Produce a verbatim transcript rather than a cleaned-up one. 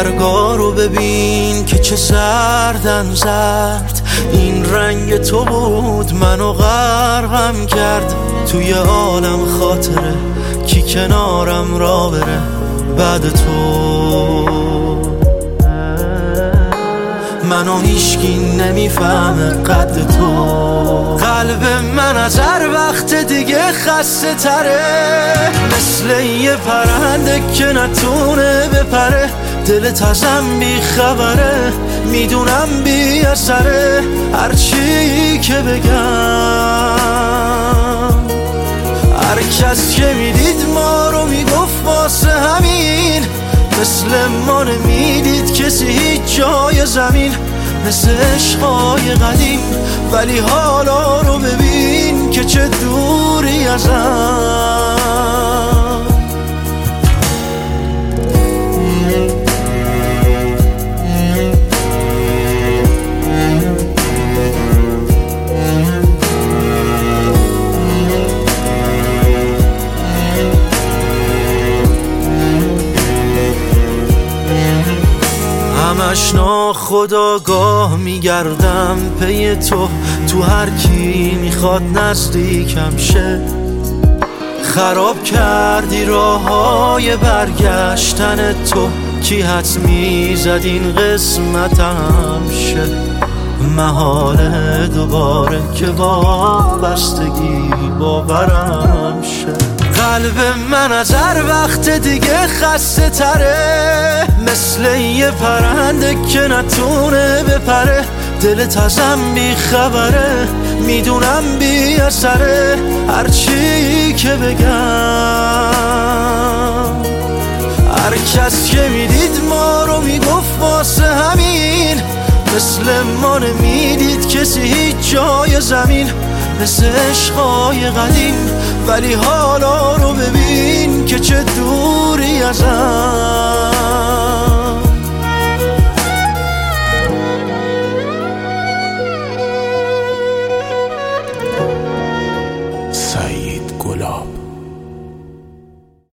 برگا رو ببین که چه زردن زرد، این رنگ تو بود منو غرقم کرد. توی عالم خاطره کی کنارم را بره بعد تو، منو هیچکی نمیفهمه قد تو. قلب من از هر وقت دیگه خسته تره، مثل یه پرنده که نتونه بپره. دلت ازم بی خبره، میدونم بی اثره هرچی که بگم. هر کس که میدید ما رو میگفت واسه همین، مثل ما نمیدید کسی هیچ جای زمین. مثل عشقای قدیم، ولی حالا رو ببین که چه دوری ازم. همش ناخودآگاه میگردم پی تو، تو هر کی میخواد نزدیکم شه. خراب کردی راههای برگشتن تو، کی حدس میزد این قسمتم شه. محاله دوباره که وابستگی باورم شه. قلب من از هر وقت دیگه خسته تره، مثل یه پرنده که نتونه بپره. دلت ازم بی خبره، میدونم بی اثره هرچی که بگم. هر کس که میدید ما رو میگفت واسه همین، مثل ما نمیدید کسی هیچ جای زمین. مثل عشقای قدیم، ولی حالا رو ببین که چه دوری ازم.